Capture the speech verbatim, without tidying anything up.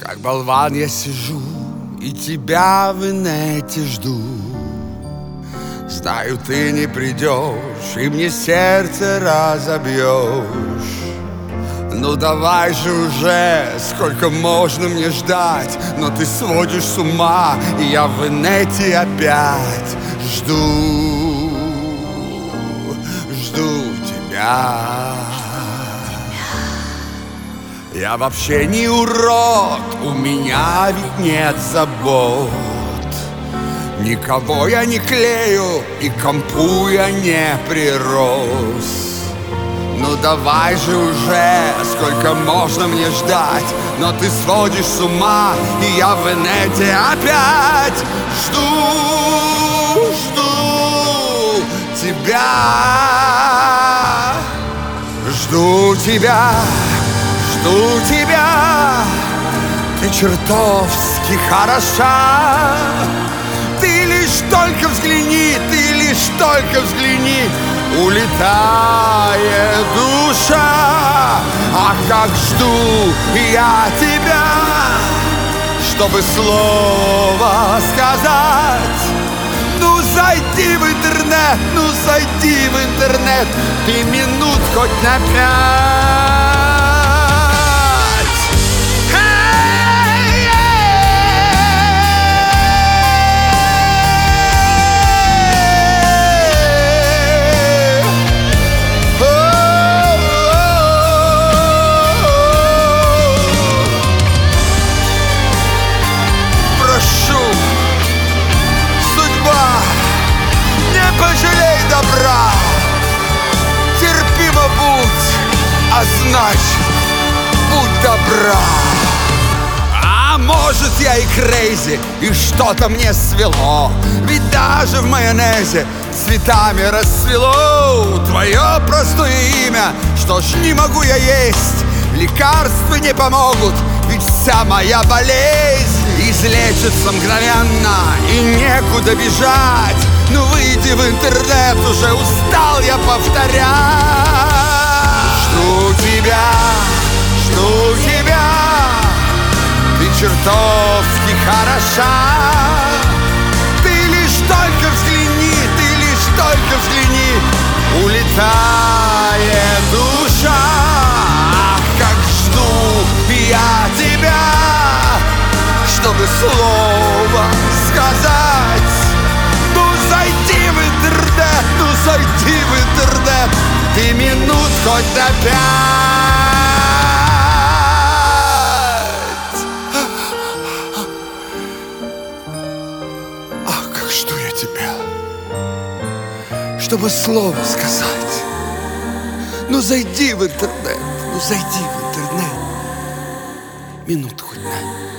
Как болван я сижу и тебя в инете жду. Знаю, ты не придешь и мне сердце разобьешь. Ну давай же уже, сколько можно мне ждать? Но ты сводишь с ума, и я в инете опять жду, жду тебя. Я вообще не урод, у меня ведь нет забот. Никого я не клею и к компу я не прирос. Ну давай же уже, сколько можно мне ждать? Но ты сводишь с ума, и я в инете опять жду, жду тебя. Жду тебя, жду тебя. Ты чертовски хороша. Ты лишь только взгляни, ты лишь только взгляни. Улетает душа, а как жду я тебя, чтобы слово сказать. Ну зайди в интернет, ну зайди в интернет, ты минут хоть на пять. Пожалей добра, терпимо будь, а значит, будь добра. А может, я и крейзи, и что-то мне свело. Ведь даже в майонезе цветами расцвело твое простое имя. Что ж, не могу я есть, лекарства не помогут, ведь вся моя болезнь излечится мгновенно, и некуда бежать. Ну выйди в интернет, уже устал я повторять. Жду тебя, жду тебя. Ты чертовски хороша. Ты лишь только взгляни, ты лишь только взгляни. Улетает душа. Ах, как жду я тебя, чтобы слово сказать. Зайди в интернет, ну зайди в интернет, ты минут хоть на пять. Ах, как жду я тебя, чтобы слово сказать. Ну зайди в интернет, ну зайди в интернет, минут хоть на